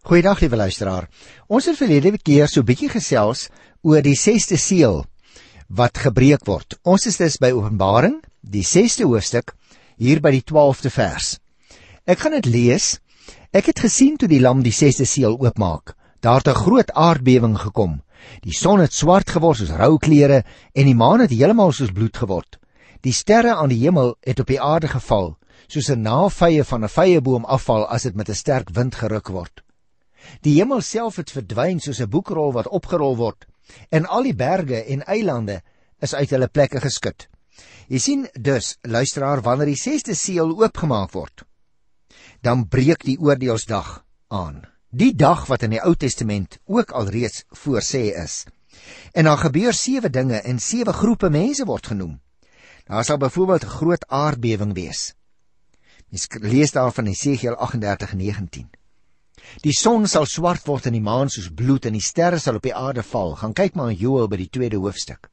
Goeiedag, liewe luisteraar. Ons het verlede keer so bietjie gesels oor die 6de seël wat gebreek word. Ons is dus by Openbaring, die 6de hoofstuk, hier by die 12de vers. Ek gaan dit lees. Ek het gesien toe die lam die 6de seël oopmaak. Daar het 'n groot aardbewing gekom. Die son het swart geword soos rou klere en die maan het heeltemal soos bloed geword. Die sterre aan die hemel het op die aarde geval, soos 'n navye van 'n vyeboom afval as dit met 'n sterk wind geruk word. Die hemel self het verdwyn soos 'n boekrol wat opgerol word, en al die berge en eilande is uit hulle plekke geskud. Jy sien dus, luisteraar, wanneer die 6de seël oopgemaak word, dan breek die oordeelsdag aan. Die dag wat in die Ou Testament ook alreeds voorsê is. En dan gebeur 7 dinge en 7 groepe mense word genoem. Daar sal byvoorbeeld 'n groot aardbewing wees. Mens lees daar van Esegiel 38:19. Die son sal swart word en die maan soos bloed en die sterre sal op die aarde val. Gaan kyk maar in Joël by die 2de hoofstuk.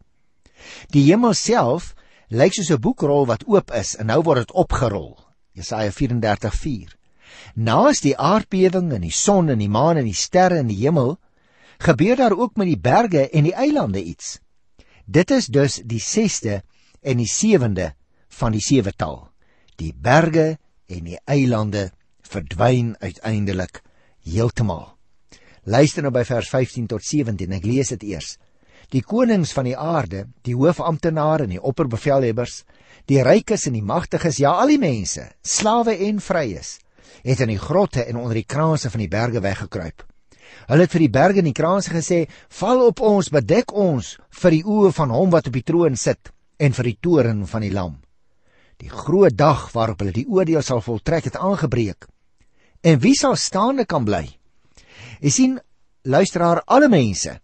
Die hemel self lyk soos 'n boekrol wat oop is en nou word dit opgerol. Jesaja 34:4. Naas die aardbewing en die son en die maan en die sterre in die hemel, gebeur daar ook met die berge en die eilande iets. Dit is dus die 6de en die 7de van die 7-tal. Die berge en die eilande verdwyn uiteindelik heeltemal. Luister nou by vers 15 tot 17, ek lees dit eers. Die konings van die aarde, die hoofamptenare en die opperbevelhebbers, die rykes en die magtiges, ja al die mense, slawe en vryes, het in die grotte en onder die kraanse van die berge weggekruip. Hulle het vir die berge en die kraanse gesê, val op ons, bedek ons vir die oë van hom wat op die troon sit en vir die toren van die lam. Die groot dag waarop hulle die oordeel sal voltrek het aangebreek. En wie sal staande kan bly? Jy sien, luisteraar, alle mense,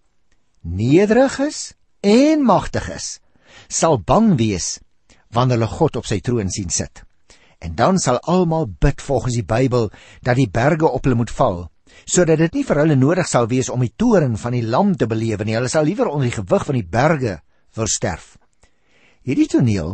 nederiges en magtiges, sal bang wees wanneer hulle God op sy troon sien sit. En dan sal almal bid volgens die Bybel dat die berge op hulle moet val, sodat dit nie vir hulle nodig sal wees om die toren van die lam te belewe nie. Hulle sal liewer onder die gewig van die berge versterf. Hierdie toneel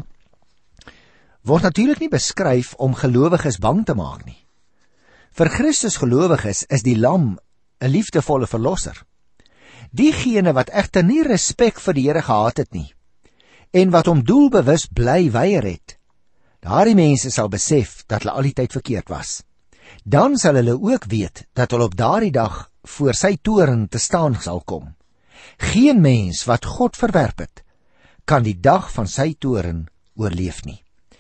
word natuurlik nie beskryf om gelowiges bang te maak nie. Vir Christus gelowiges is die lam 'n liefdevolle verlosser. Diegene wat egter nie respek vir die Here gehad het nie, en wat hom doelbewus bly weier het, daardie mense sal besef dat hulle al die tyd verkeerd was. Dan sal hulle ook weet dat hulle op daardie dag voor sy toren te staan sal kom. Geen mens wat God verwerp het, kan die dag van sy toren oorleef nie.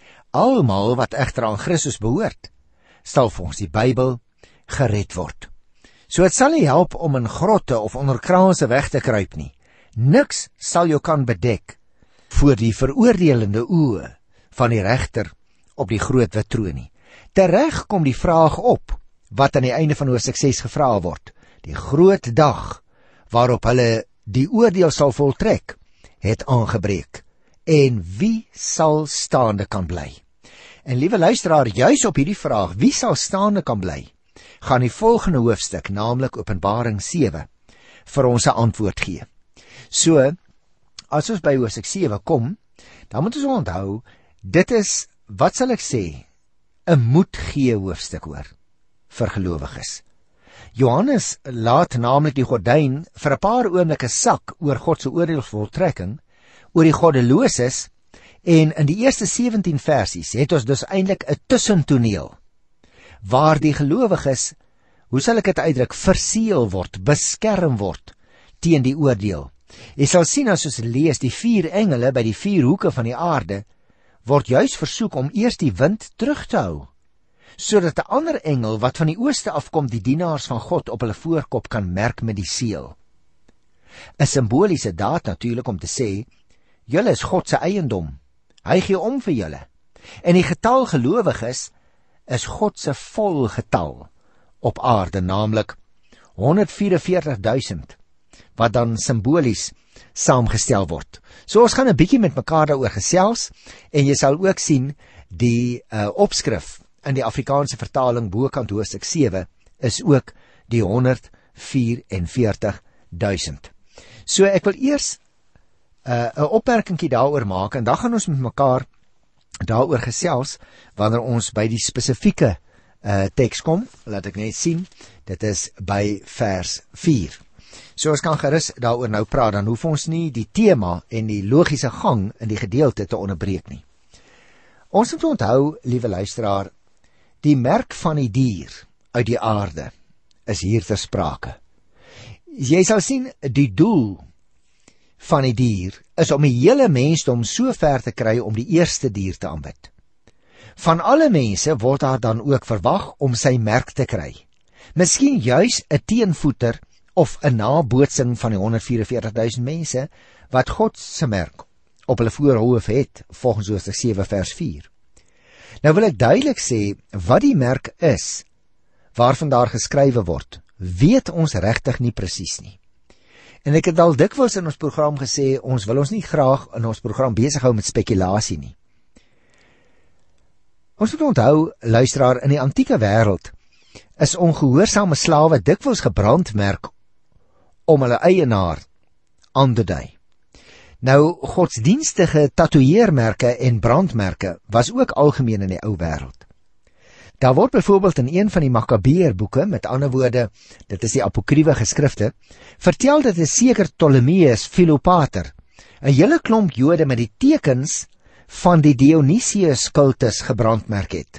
Almal wat egter aan Christus behoort, sal volgens die Bybel gered word. So het sal nie help om in grotte of onder kraanse weg te kruip nie. Niks sal jou kan bedek voor die veroordelende oë van die regter op die groot wit troon nie. Tereg kom die vraag op wat aan die einde van hoofstuk 6 gevra word. Die groot dag waarop hulle die oordeel sal voltrek, het aangebreek. En wie sal staande kan bly? En liewe luisteraar, juis op hierdie vraag, wie sal staande kan bly, gaan die volgende hoofstuk, naamlik Openbaring 7, vir ons 'n antwoord gee. So, as ons by hoofstuk 7 kom, dan moet ons onthou, dit is, wat sal ek sê, 'n moedgee hoofstuk hoor, vir gelowiges. Johannes laat naamlik die gordyn vir 'n paar oomblikke sak oor God se oordeelsvoltrekking, oor die goddeloses, en in die eerste 17 versies het ons dus eintlik 'n tussentoneel, waar die gelowiges, hoe sal ek dit uitdruk, verseël word, beskerm word, teen die oordeel. Jy sal sien as ons lees, die 4 engele by die 4 hoeke van die aarde, word juis versoek om eers die wind terug te hou, sodat 'n ander engel wat van die ooste afkom die dienaars van God op hulle voorkop kan merk met die seël. 'n Simboliese daad natuurlik om te sê, julle is God se eiendom. Hy gee om vir julle. En die getal gelowiges is God se volgetal op aarde, naamlik 144.000, wat dan simbolies saamgestel word. So ons gaan 'n bietjie met mekaar daaroor gesels, en jy sal ook sien die opskrif in die Afrikaanse vertaling bokant hoofstuk 7 is ook die 144.000. So ek wil eers 'n opmerkingkie daaroor maak, en dan gaan ons met mekaar daaroor gesels wanneer ons by die spesifieke teks kom, laat ek net sien, dit is by vers 4. So ons kan gerus daaroor nou praat, dan hoef ons nie die tema en die logiese gang in die gedeelte te onderbreek nie. Ons moet onthou, liewe luisteraar, die merk van die dier uit die aarde is hier ter sprake. Jy sal sien, die doel van die dier is om die hele mensdom so ver te kry om die eerste dier te aanbid. Van alle mense word daar dan ook verwag om sy merk te kry. Miskien juis 'n teenvoeter of 'n nabootsing van die 144.000 mense wat God se merk op hulle voorhoof het, volgens Hoofstuk 7 vers 4. Nou wil ek duidelik sê, wat die merk is, waarvan daar geskrywe word, weet ons regtig nie presies nie. En ek het al dikwels in ons program gesê, ons wil ons nie graag in ons program besig hou met spekulasie nie. Ons moet onthou, luisteraar, in die antieke wêreld is ongehoorsame slawe dikwels gebrandmerk om hulle eienaar aan te dui. Nou, godsdienstige tatoeëermerke en brandmerke was ook algemeen in die ou wêreld. Daar word byvoorbeeld in een van die Makabeërboeke, met ander woorde, dit is die apokriewe geskrifte, vertel dat 'n seker Ptolemeus Philopater 'n hele klomp Jode met die tekens van die Dionysius kultus gebrandmerk het.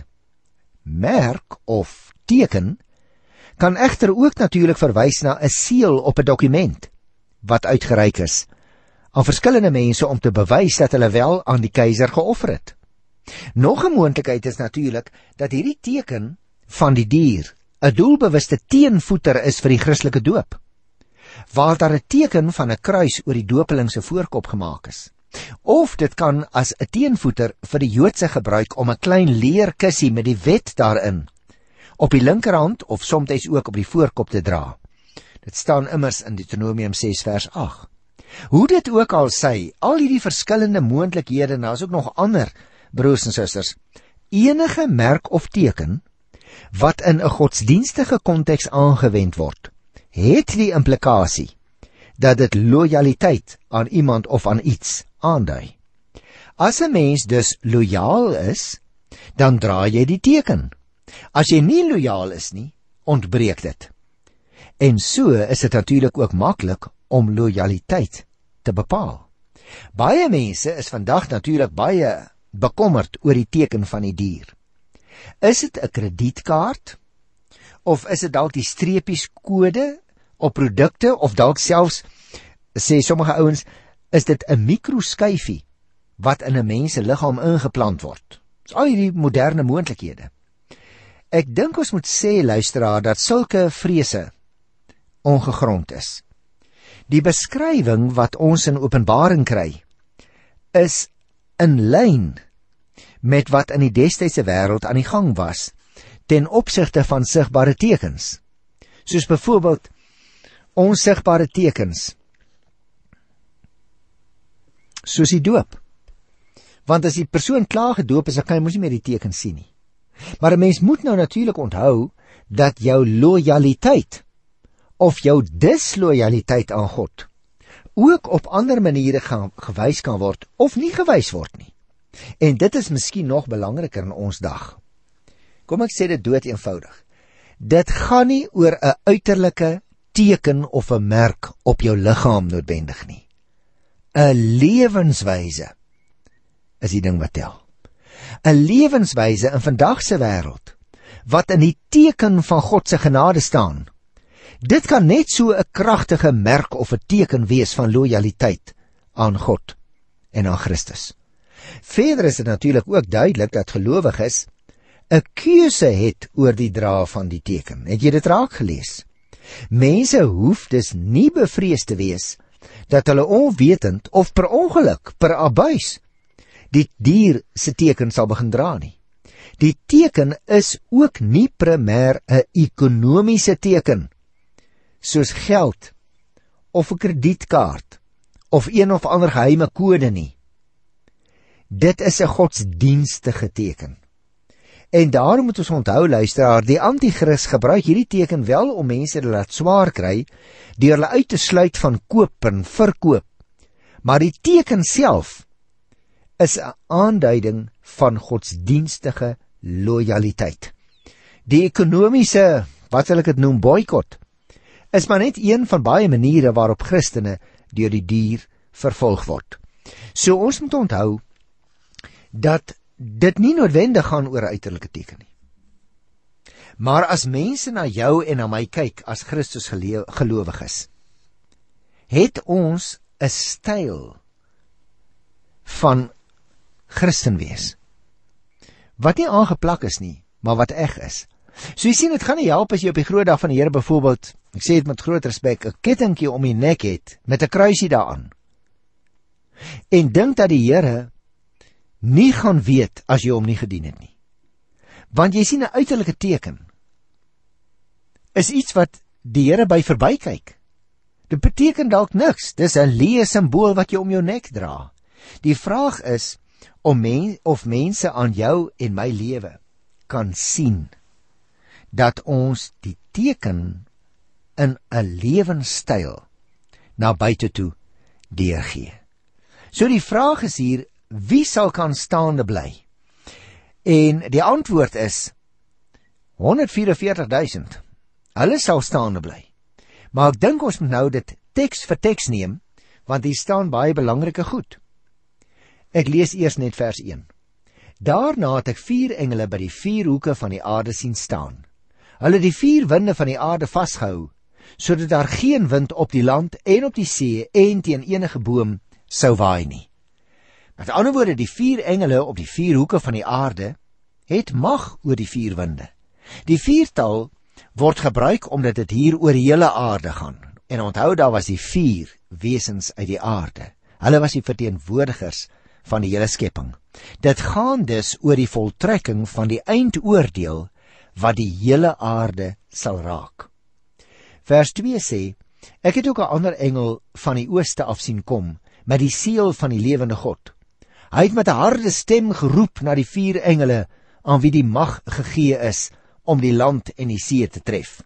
Merk of teken kan egter ook natuurlik verwys na 'n seël op 'n dokument wat uitgereik is aan verskillende mense om te bewys dat hulle wel aan die keiser geoffer het. Nog 'n moontlikheid is natuurlik dat hierdie teken van die dier 'n doelbewuste teenvoeter is vir die Christelike doop, waar daar 'n teken van 'n kruis oor die dopeling se voorkop gemaak is. Of dit kan as 'n teenvoeter vir die Joodse gebruik om 'n klein leerkussie met die wet daarin op die linkerhand of soms ook op die voorkop te dra. Dit staan immers in Deuteronomium 6 vers 8. Hoe dit ook al sy, al hierdie verskillende moontlikhede, en daar is ook nog ander, broers en susters, enige merk of teken wat in 'n godsdienstige konteks aangewend word, het die implikasie dat dit lojaliteit aan iemand of aan iets aandui. As 'n mens dus lojaal is, dan dra jy die teken. As jy nie lojaal is nie, ontbreek dit. En so is dit natuurlik ook maklik om lojaliteit te bepaal. Baie mense is vandag natuurlik baie bekommerd oor die teken van die dier. Is dit 'n kredietkaart? Of is dit dalk die streepieskode op produkte, of dalk selfs, sê sommige ouens, is dit 'n mikroskyfie wat in 'n mens se liggaam ingeplant word? Dis al hierdie moderne moontlikhede. Ek dink ons moet sê, luisteraar, dat sulke vrese ongegrond is. Die beskrywing wat ons in Openbaring kry, is in lyn met wat in die destydse wêreld aan die gang was ten opsigte van sigbare tekens, soos byvoorbeeld onsigbare tekens, soos die doop. Want as die persoon klaar gedoop is, dan kan jy mos nie meer die teken sien nie. Maar 'n mens moet nou natuurlik onthou dat jou lojaliteit of jou dislojaliteit aan God ook op ander maniere gewys kan word of nie gewys word nie. En dit is miskien nog belangriker in ons dag. Kom ek sê dit dood eenvoudig. Dit gaan nie oor 'n uiterlike teken of 'n merk op jou liggaam noodwendig nie. 'n Lewenswyse is die ding wat tel. 'n Lewenswyse in vandag se wêreld wat in die teken van God se genade staan. Dit kan net so 'n kragtige merk of 'n teken wees van lojaliteit aan God en aan Christus. Verder is dit natuurlik ook duidelik dat gelowiges 'n keuse het oor die dra van die teken. Het jy dit raak gelees? Mense hoef dus nie bevrees te wees dat hulle onwetend of per ongeluk, per abuis, die dier se teken sal begin dra nie. Die teken is ook nie primêr 'n ekonomiese teken, soos geld, of 'n kredietkaart, of een of ander geheime kode nie. Dit is 'n godsdienstige teken. En daarom moet ons onthou, luisteraar, die anti-kris gebruik hierdie teken wel om mense te laat swaar kry, deur hulle uit te sluit van koop en verkoop. Maar die teken self is 'n aanduiding van godsdienstige lojaliteit. Die ekonomiese, wat sal ek dit noem, boikot, is maar net een van baie maniere waarop Christene deur die dier vervolg word. So ons moet onthou dat dit nie noodwendig gaan oor uiterlike teken nie. Maar as mense na jou en na my kyk as Christus gelowiges, het ons 'n styl van Christen wees wat nie aangeplak is nie, maar wat eg is. So jy sien, dit gaan nie help as jy op die groot dag van die Here byvoorbeeld, ek sê dit met groot respek, 'n kettingkie om die nek het met 'n kruisie daaraan en dink dat die Here nie gaan weet as jy hom nie gedien het nie. Want jy sien, 'n uiterlike teken is iets wat die Here by verbykyk. Dit beteken dalk niks, dis 'n leë simbool wat jy om jou nek dra. Die vraag is of mense aan jou en my lewe kan sien dat ons die teken in 'n lewenstyl na buite toe deurgee. So die vraag is hier, wie sal kan staande bly? En die antwoord is 144.000. Hulle sal staande bly. Maar ek dink ons moet nou dit teks vir teks neem, want hier staan baie belangrike goed. Ek lees eers net vers 1. Daarna het ek 4 engele by die 4 hoeke van die aarde sien staan. Hulle die 4 winde van die aarde vasgehou, sodat daar geen wind op die land en op die see en teen enige boom sou waai nie. Met ander woorde, die 4 engele op die 4 hoeke van die aarde het mag oor die 4 winde. Die 4-tal word gebruik omdat dit hier oor die hele aarde gaan. En onthou, daar was die 4 wesens uit die aarde. Hulle was die verteenwoordigers van die hele skepping. Dit gaan dus oor die voltrekking van die eindoordeel wat die hele aarde sal raak. Vers 2 sê, ek het ook 'n ander engel van die ooste af sien kom, met die seël van die lewende God. Hy het met 'n harde stem geroep na die 4 engele, aan wie die mag gegee is om die land en die see te tref.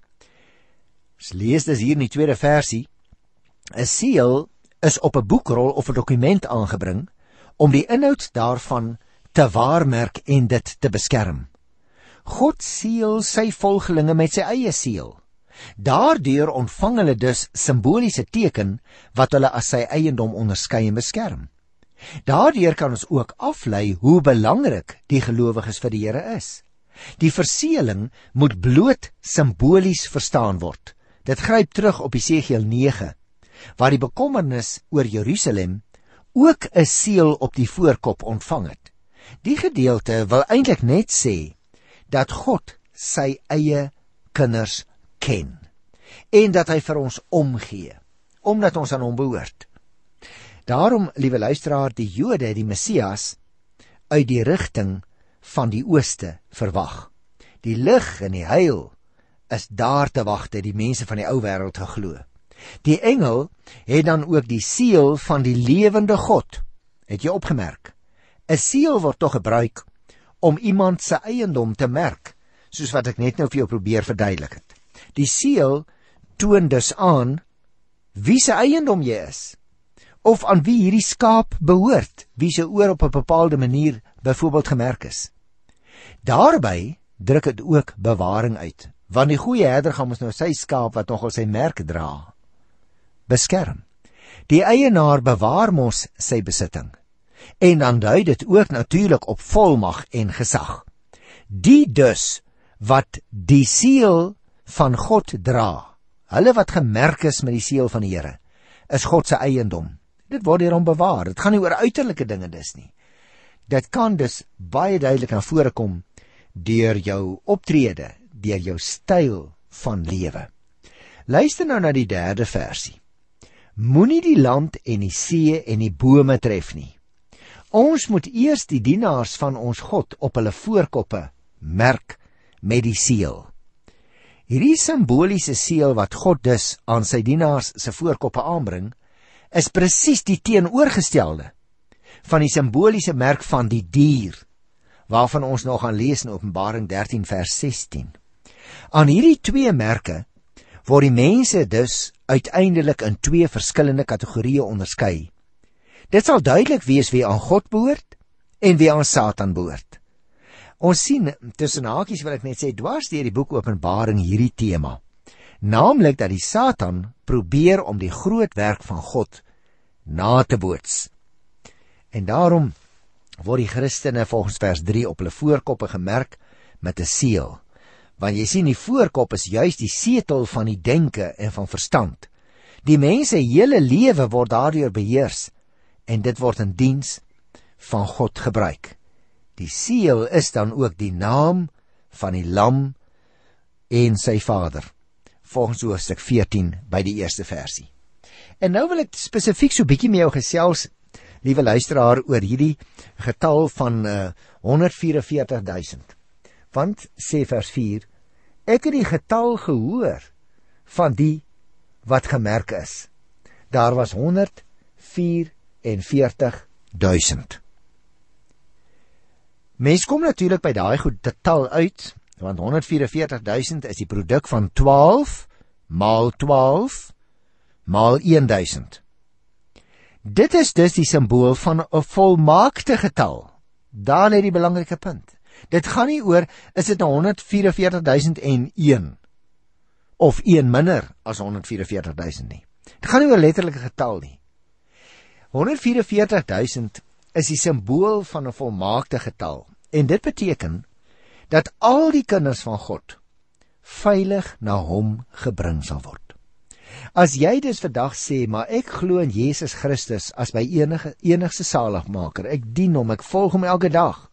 Ons lees dus hier in die tweede versie, 'n seël is op 'n boekrol of 'n dokument aangebring, om die inhoud daarvan te waarmerk en dit te beskerm. God seël sy volgelinge met sy eie seël. Daardeur ontvang hulle dus simboliese teken wat hulle as sy eiendom onderskei en beskerm. Daardeur kan ons ook aflei hoe belangrik die gelowiges vir die Here is. Die verseëling moet bloot simbolies verstaan word. Dit gryp terug op Jesegiel 9, waar die bekommernis oor Jerusalem ook 'n seël op die voorkop ontvang het. Die gedeelte wil eintlik net sê dat God sy eie kinders ken en dat hy vir ons omgee, omdat ons aan hom behoort. Daarom, liewe luisteraar, die Jode het die Messias uit die rigting van die ooste verwag. Die lig en die heil is daar te wagte, die mense van die ou wêreld geglo. Die engel het dan ook die seël van die lewende God. Het jy opgemerk? 'n Seël word tog gebruik om iemand se eiendom te merk, soos wat ek net nou vir jou probeer verduidelik het. Die seël toon dus aan wie se eiendom jy is, of aan wie hierdie skaap behoort, wie se oor op 'n bepaalde manier byvoorbeeld gemerk is. Daarby druk dit ook bewaring uit, want die goeie herder gaan ons nou sy skaap wat nogal sy merk dra beskerm. Die eienaar bewaar mos sy besitting, en dan dui dit ook natuurlik op volmag en gesag. Die dus wat die seël van God dra, hulle wat gemerk is met die seël van die Here, is God se eiendom. Dit word deur hom bewaar. Dit gaan nie oor uiterlike dinge dus nie. Dit kan dus baie duidelik na vore kom deur jou optrede, deur jou styl van lewe. Luister nou na die 3de versie. Moenie die land en die see en die bome tref nie. Ons moet eers die dienaars van ons God op hulle voorkoppe merk met die seël. Hierdie simboliese seël wat God dus aan sy dienaars se voorkoppe aanbring, is presies die teenoorgestelde van die simboliese merk van die dier, waarvan ons nog gaan lees in Openbaring 13 vers 16. Aan hierdie 2 merke word die mense dus uiteindelik in 2 verskillende kategorieë onderskei. Dit sal duidelik wees wie aan God behoort en wie aan Satan behoort. Ons sien, tussen hakies wil ek net sê, dwars deur die boek Openbaring hierdie tema. Naamlik dat die Satan probeer om die groot werk van God na te boots. En daarom word die Christene volgens vers 3 op hulle voorkoppe gemerk met 'n seël. Want jy sien, die voorkop is juis die setel van die denke en van verstand. Die mense hele lewe word daardeur beheers en dit word in diens van God gebruik. Die seël is dan ook die naam van die lam en sy vader, volgens hoofstuk 14 by die eerste versie. En nou wil ek spesifiek so bietjie met jou gesels, liewe luisteraar, oor hierdie getal van 144.000. Want, sê vers 4, ek het die getal gehoor van die wat gemerk is. Daar was 144.000. Mens kom natuurlik by daai getal uit, want 144.000 is die produk van 12 maal 12 maal 1000. Dit is dus die simbool van 'n volmaakte getal. Daar lê die belangrike punt. Dit gaan nie oor, is dit nou 144.001 of 1 minder as 144.000 nie. Dit gaan nie oor letterlike getal nie. 144.000 is die simbool van 'n volmaakte getal. En dit beteken dat al die kinders van God veilig na hom gebring sal word. As jy dus vandag sê, maar ek glo in Jesus Christus as my enigste saligmaker, ek dien hom, ek volg hom elke dag,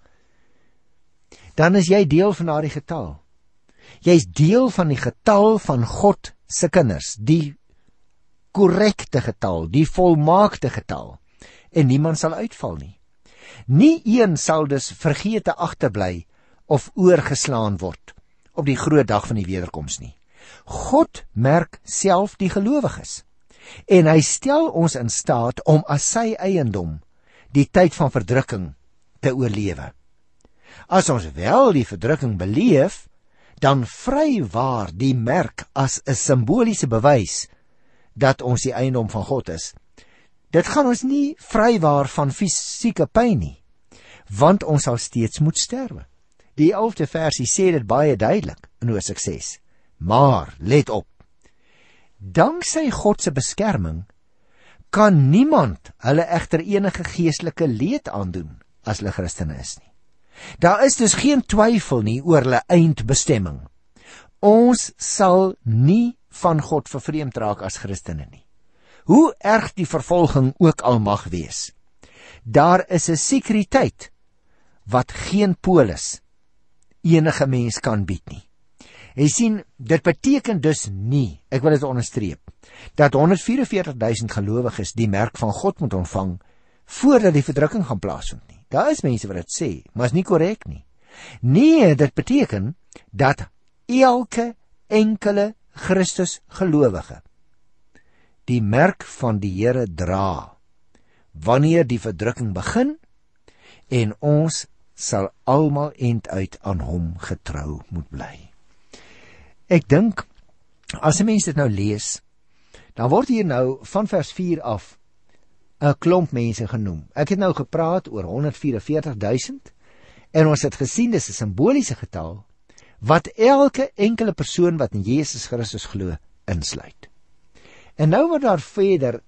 dan is jy deel van daardie getal. Jy is deel van die getal van God se kinders, die korrekte getal, die volmaakte getal, en niemand sal uitval nie. Nie een sal dus vergete agterbly of oorgeslaan word op die groot dag van die wederkoms nie. God merk self die gelowiges en hy stel ons in staat om as sy eiendom die tyd van verdrukking te oorlewe. As ons wel die verdrukking beleef, dan vrywaar die merk as 'n simboliese bewys dat ons die eiendom van God is. Dit gaan ons nie vrywaar van fisieke pyn nie, want ons sal steeds moet sterwe. Die 11de versie sê dit baie duidelik in Hoofstuk 6. Maar, let op, danksy God se beskerming kan niemand hulle egter enige geestelike leed aandoen as hulle Christene is nie. Daar is dus geen twyfel nie oor hulle eindbestemming. Ons sal nie van God vervreemd raak as Christene nie. Hoe erg die vervolging ook al mag wees. Daar is 'n sekuriteit wat geen polis enige mens kan bied nie. Jy sien, dit beteken dus nie, ek wil dit onderstreep, dat 144.000 gelowiges die merk van God moet ontvang voordat die verdrukking gaan plaasvind nie. Daar is mense wat dit sê, maar is nie korrek nie. Nee, dit beteken dat elke enkele Christus gelowige die merk van die Here dra wanneer die verdrukking begin, en ons sal almal end uit aan hom getrou moet bly. Ek dink, as 'n mens dit nou lees, dan word hier nou van vers 4 af 'n klomp mense genoem. Ek het nou gepraat oor 144.000 en ons het gesien dis 'n simboliese getal wat elke enkele persoon wat in Jesus Christus glo insluit. En nou word daar verder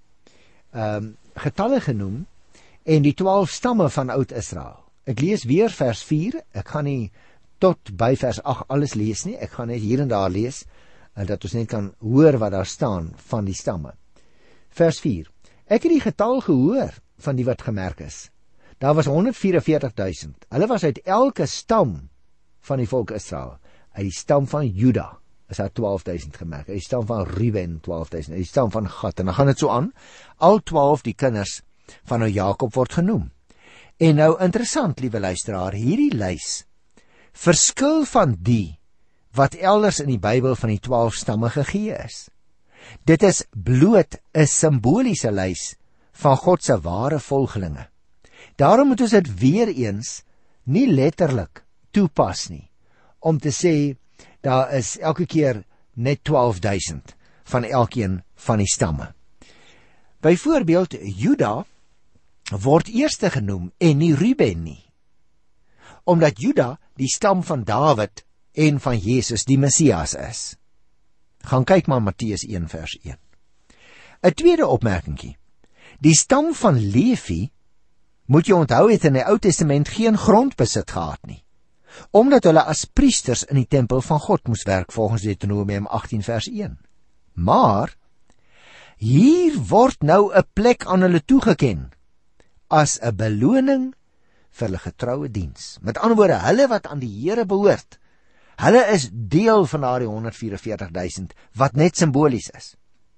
getalle genoem en die 12 stamme van Oud-Israel. Ek lees weer vers 4, ek gaan nie tot by vers 8 alles lees nie, ek gaan net hier en daar lees, dat ons net kan hoor wat daar staan van die stamme. Vers 4, ek het die getal gehoor van die wat gemerk is. Daar was 144.000, hulle was uit elke stam van die volk Israel. Uit die stam van Juda is daar 12.000 gemerk, uit die stam van Ruben 12.000, uit die stam van Gad, en dan gaan dit so aan, al 12 die kinders van nou Jakob word genoem. En nou interessant, liewe luisteraar, hierdie lys verskil van die wat elders in die Bybel van die 12 stamme gegee is. Dit is bloot 'n simboliese lys van God se ware volgelinge. Daarom moet ons dit weer eens nie letterlik toepas nie, om te sê, daar is elke keer net 12.000 van elkeen van die stamme. Byvoorbeeld, Juda word eerste genoem en nie Ruben nie. omdat Juda die stam van Dawid en van Jesus die Messias is. Gaan kyk maar Matteus 1 vers 1. 'n Tweede opmerkingie. Die stam van Levi, moet jy onthou, het in die Ou Testament geen grondbesit gehad nie, omdat hulle as priesters in die tempel van God moes werk volgens Deuteronomium 18 vers 1. Maar hier word nou 'n plek aan hulle toegeken as 'n beloning vir hulle getroue diens. Met ander woorde, hulle wat aan die Here behoort, hulle is deel van daardie 144.000 wat net simbolies is.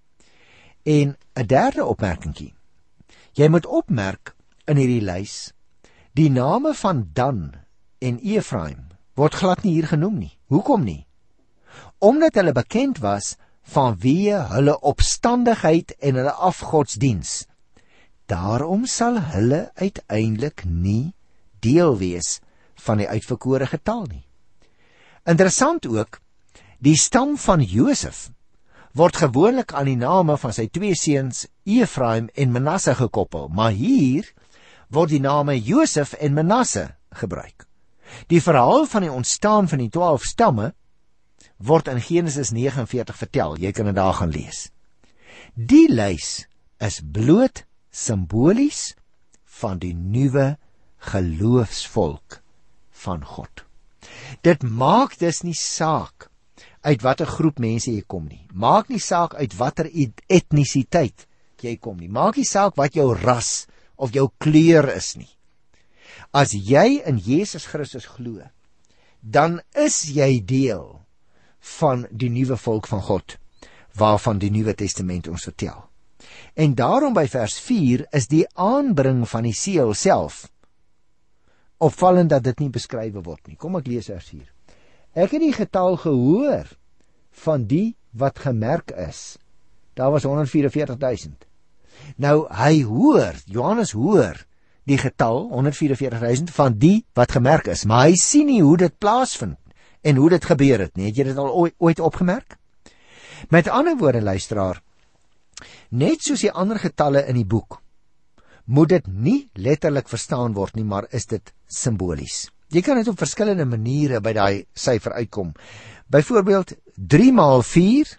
En 'n derde opmerkingie. Jy moet opmerk in hierdie lys, die name van Dan en Efraim word glad nie hier genoem nie. Hoekom nie? Omdat hulle bekend was vanweë hulle opstandigheid en hulle afgodsdiens. Daarom sal hulle uiteindelik nie deel wees van die uitverkore getal nie. Interessant ook, die stam van Josef word gewoonlik aan die name van sy twee seuns Efraim en Manasse gekoppel, maar hier word die name Josef en Manasse gebruik. Die verhaal van die ontstaan van die 12 stamme word in Genesis 49 vertel, jy kan dit daar gaan lees. Die lys is bloot simbolies van die nuwe geloofsvolk van God. Dit maak dus nie saak uit watter groep mense jy kom nie. Maak nie saak uit watter etnisiteit jy kom nie. Maak nie saak wat jou ras of jou kleur is nie. As jy in Jesus Christus glo, dan is jy deel van die nuwe volk van God, waarvan die Nuwe Testament ons vertel. En daarom by vers 4 is die aanbring van die seël self opvallend dat dit nie beskrywe word nie. Kom ek lees vers 4. Ek het die getal gehoor van die wat gemerk is. Daar was 144.000. Nou hy hoor, Johannes hoor die getal 144.000 van die wat gemerk is, maar hy sien nie hoe dit plaasvind en hoe dit gebeur het nie. Het jy dit al ooit opgemerk? Met ander woorde, luisteraar, net soos die ander getalle in die boek, moet dit nie letterlik verstaan word nie, maar is dit simbolies. Jy kan dit op verskillende maniere by daai syfer uitkom. Byvoorbeeld 3 maal 4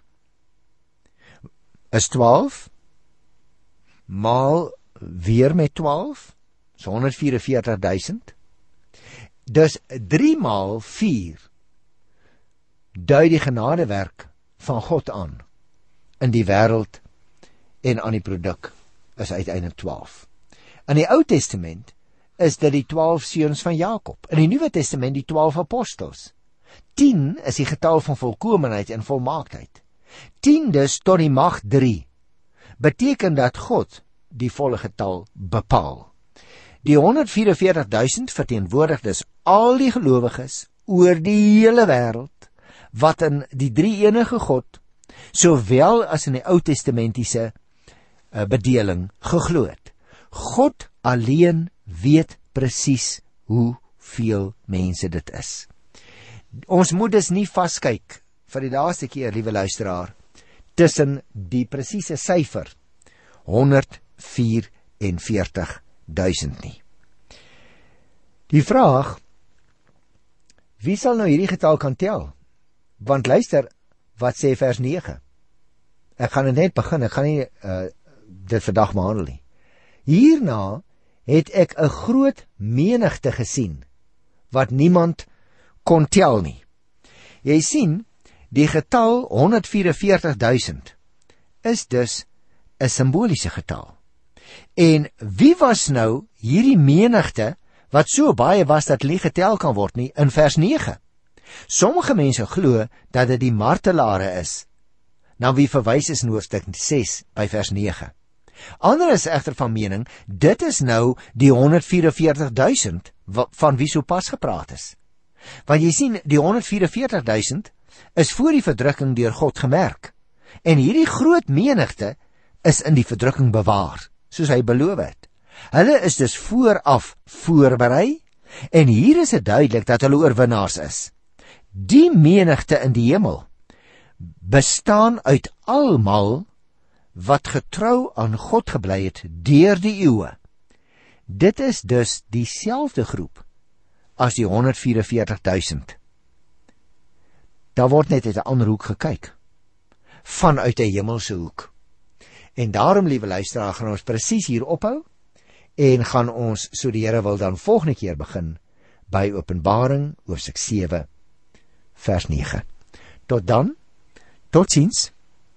is 12, maal weer met 12, is 144.000. Dus 3 maal 4 dui die genadewerk van God aan in die wêreld en aan die produk is uiteindelik 12. In die Ou Testament is dit die 12 seuns van Jakob. In die Nuwe Testament die 12 apostels. 10 is die getal van volkomenheid en volmaaktheid. 10 dus tot die mag 3 beteken dat God die volle getal bepaal. Die 144.000 verteenwoordig dus al die gelowiges oor die hele wêreld wat in die drie enige God, sowel as in die Ou Testamentiese bedeling geglo het. God alleen weet presies hoeveel mense dit is. Ons moet dus nie vaskyk vir die laaste keer, liewe luisteraar, tussen die presiese syfer 144.000 nie. Die vraag, wie sal nou hierdie getal kan tel? Want luister, wat sê vers 9? Ek gaan dit net begin, ek gaan nie dit vandag behandel nie. Hierna het ek 'n groot menigte gesien, wat niemand kon tel nie. Jy sien, die getal 144.000 is dus 'n simboliese getal. En wie was nou hierdie menigte, wat so baie was dat nie getel kan word nie, in vers 9? Sommige mense glo dat dit die martelare is, na wie verwys is in hoofstuk 6 by vers 9. Ander is egter van mening, dit is nou die 144.000 van wie so pas gepraat is. Want jy sien, die 144.000 is voor die verdrukking deur God gemerk. En hierdie groot menigte is in die verdrukking bewaar, soos hy beloof het. Hulle is dus vooraf voorberei, en hier is dit duidelik dat hulle oorwinnaars is. Die menigte in die hemel bestaan uit almal wat getrou aan God gebly het deur die eeue. Dit is dus dieselfde groep as die 144.000. Daar word net uit 'n ander hoek gekyk, vanuit 'n hemelse hoek. En daarom, liewe luisteraar, gaan ons presies hier ophou, en gaan ons, so die Here wil, dan volgende keer begin by Openbaring hoofstuk 7 vers 9. Tot dan, totsiens.